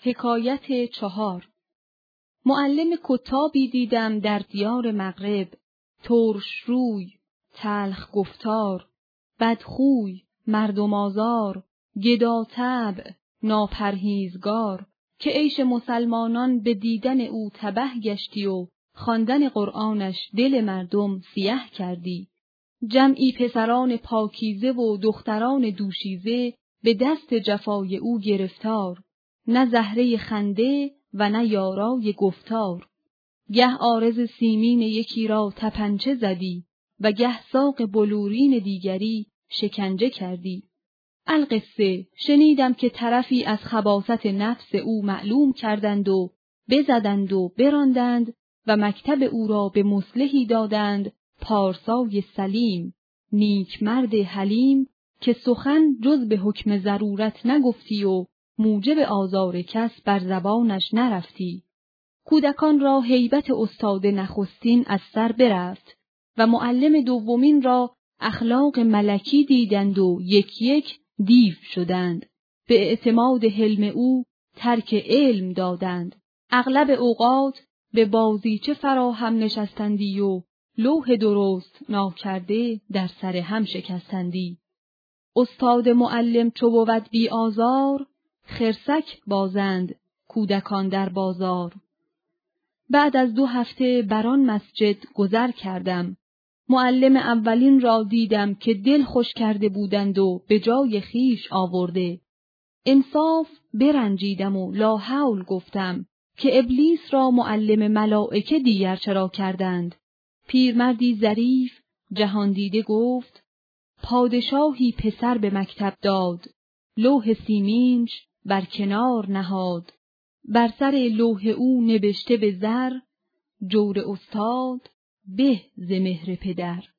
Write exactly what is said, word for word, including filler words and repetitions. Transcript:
حکایت چهار. معلم کتابی دیدم در دیار مغرب، ترش روی، تلخ گفتار، بدخوی، مردم آزار، گداطبع، ناپرهیزگار، که عیش مسلمانان به دیدن او تبه گشتی و خواندن قرآنش دل مردم سیه کردی. جمعی پسران پاکیزه و دختران دوشیزه به دست جفای او گرفتار، نه زهره خنده و نه یارای گفتار. گه عارض سیمین یکی را تپنچه زدی و گه ساق بلورین دیگری شکنجه کردی. القصه شنیدم که طرفی از خباثت نفس او معلوم کردند و بزدند و براندند و مکتب او را به مصلحی دادند، پارسای سلیم، نیک مرد حلیم، که سخن جز به حکم ضرورت نگفتی و موجب آزار کس بر زبانش نرفتی. کودکان را هیبت استاد نخستین از سر برفت و معلم دومین را اخلاق ملکی دیدند و یک یک دیو شدند. به اعتماد حلم او ترک علم دادند. اغلب اوقات به بازیچه فراهم نشستندی و لوح درست ناکرده در سر هم شکستندی. استاد معلم چو بود بی آزار، خرسک بازند کودکان در بازار. بعد از دو هفته بر آن مسجد گذر کردم. معلم اولین را دیدم که دل خوش کرده بودند و به جای خیش آورده. انصاف برنجیدم و لا حول گفتم که ابلیس را معلم ملائکه دیگر چرا کردند. پیرمردی ظریف جهان دیده گفت: پادشاهی پسر به مکتب داد، لوح سیمینش بر کنار نهاد، بر سر لوح او نبشته به زر، جور استاد به ز مهر پدر.